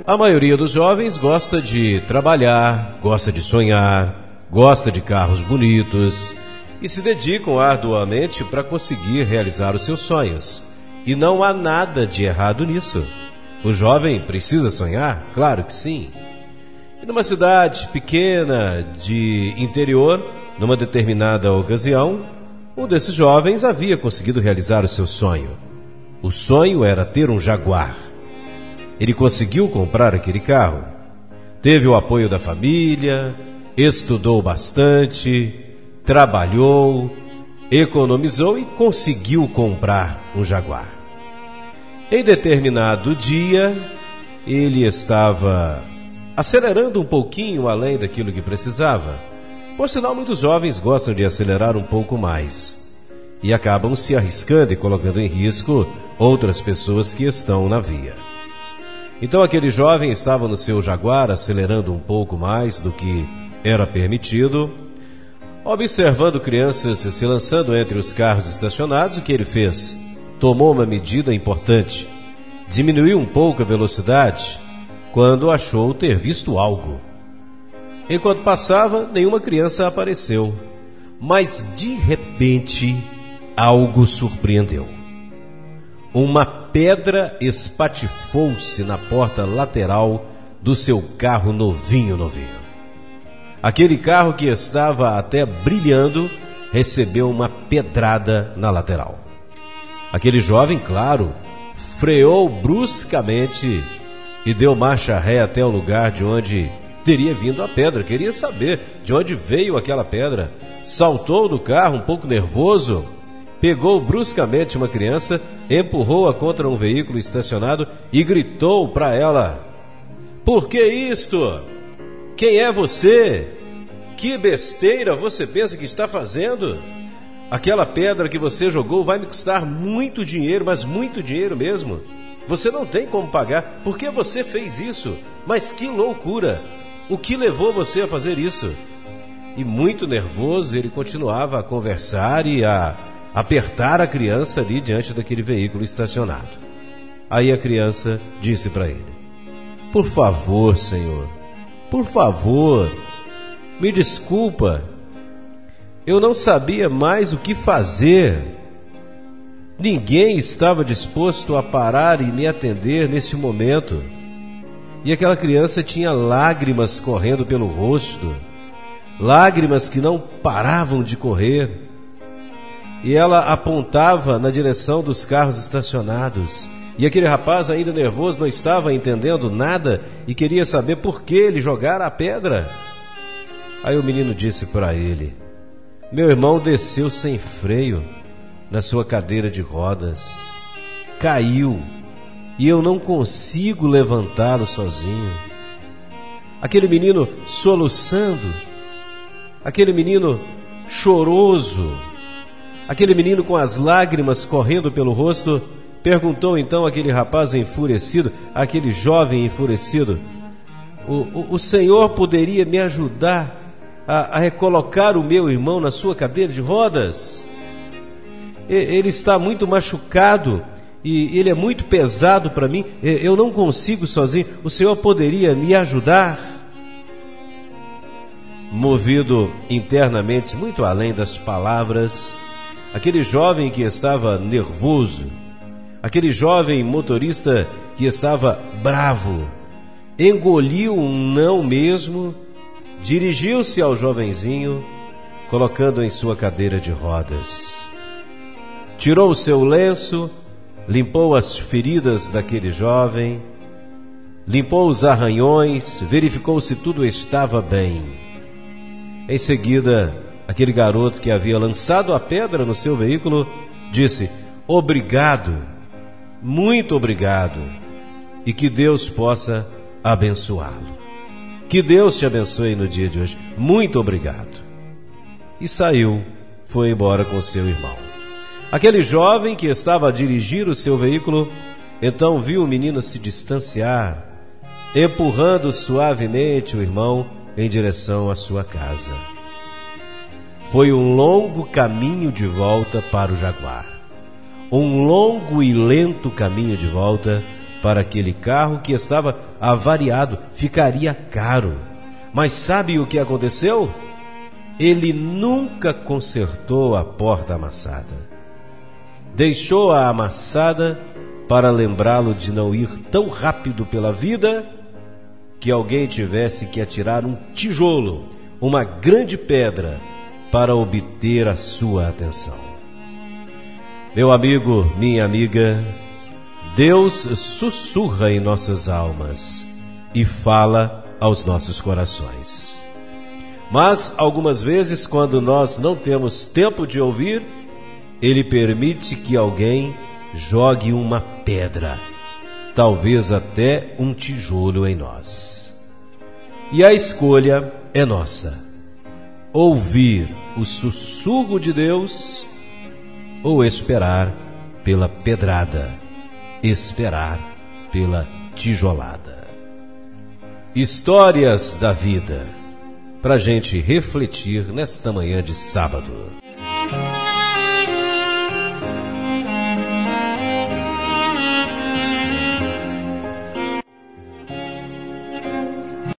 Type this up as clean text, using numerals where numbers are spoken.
A maioria dos jovens gosta de trabalhar, gosta de sonhar, gosta de carros bonitos e se dedicam arduamente para conseguir realizar os seus sonhos. E não há nada de errado nisso. O jovem precisa sonhar? Claro que sim. E numa cidade pequena de interior, numa determinada ocasião, um desses jovens havia conseguido realizar o seu sonho. O sonho era ter um Jaguar. Ele conseguiu comprar aquele carro. Teve o apoio da família, estudou bastante, trabalhou, economizou e conseguiu comprar um Jaguar. Em determinado dia, ele estava acelerando um pouquinho além daquilo que precisava. Por sinal, muitos jovens gostam de acelerar um pouco mais e acabam se arriscando e colocando em risco outras pessoas que estão na via. Então aquele jovem estava no seu Jaguar acelerando um pouco mais do que era permitido, observando crianças se lançando entre os carros estacionados. O que ele fez? Tomou uma medida importante. Diminuiu um pouco a velocidade quando achou ter visto algo. Enquanto passava, nenhuma criança apareceu. Mas de repente, algo surpreendeu. Uma pedra espatifou-se na porta lateral do seu carro novinho. Aquele carro que estava até brilhando recebeu uma pedrada na lateral. Aquele jovem, claro, freou bruscamente e deu marcha ré até o lugar de onde teria vindo a pedra. Queria saber de onde veio aquela pedra. Saltou do carro um pouco nervoso, pegou bruscamente uma criança, empurrou-a contra um veículo estacionado e gritou para ela: "Por que isto? Quem é você? Que besteira você pensa que está fazendo? Aquela pedra que você jogou vai me custar muito dinheiro, mas muito dinheiro mesmo. Você não tem como pagar. Por que você fez isso? Mas que loucura! O que levou você a fazer isso?" E muito nervoso, ele continuava a conversar e a apertar a criança ali diante daquele veículo estacionado. Aí a criança disse para ele: "Por favor, senhor, por favor, me desculpa. Eu não sabia mais o que fazer. Ninguém estava disposto a parar e me atender nesse momento." E aquela criança tinha lágrimas correndo pelo rosto, lágrimas que não paravam de correr. E ela apontava na direção dos carros estacionados. E aquele rapaz, ainda nervoso, não estava entendendo nada e queria saber por que ele jogara a pedra. Aí o menino disse para ele: "Meu irmão desceu sem freio na sua cadeira de rodas, caiu e eu não consigo levantá-lo sozinho." Aquele menino soluçando, aquele menino choroso, aquele menino com as lágrimas correndo pelo rosto, perguntou então àquele rapaz enfurecido, aquele jovem enfurecido: o senhor poderia me ajudar a recolocar o meu irmão na sua cadeira de rodas? Ele está muito machucado e ele é muito pesado para mim, eu não consigo sozinho, o senhor poderia me ajudar?" Movido internamente, muito além das palavras, aquele jovem que estava nervoso, aquele jovem motorista que estava bravo, engoliu um não mesmo, dirigiu-se ao jovenzinho, colocando em sua cadeira de rodas. Tirou o seu lenço, limpou as feridas daquele jovem, limpou os arranhões, verificou se tudo estava bem. Em seguida, aquele garoto que havia lançado a pedra no seu veículo disse: "Obrigado, muito obrigado, e que Deus possa abençoá-lo. Que Deus te abençoe no dia de hoje. Muito obrigado." E saiu, foi embora com seu irmão. Aquele jovem que estava a dirigir o seu veículo, então viu o menino se distanciar, empurrando suavemente o irmão em direção à sua casa. Foi um longo caminho de volta para o Jaguar. Um longo e lento caminho de volta para aquele carro que estava avariado, ficaria caro. Mas sabe o que aconteceu? Ele nunca consertou a porta amassada. Deixou-a amassada para lembrá-lo de não ir tão rápido pela vida que alguém tivesse que atirar um tijolo, uma grande pedra, para obter a sua atenção. Meu amigo, minha amiga, Deus sussurra em nossas almas e fala aos nossos corações. Mas, algumas vezes, quando nós não temos tempo de ouvir, Ele permite que alguém jogue uma pedra, talvez até um tijolo em nós. E a escolha é nossa: ouvir o sussurro de Deus ou esperar pela pedrada, esperar pela tijolada. Histórias da vida, para a gente refletir nesta manhã de sábado.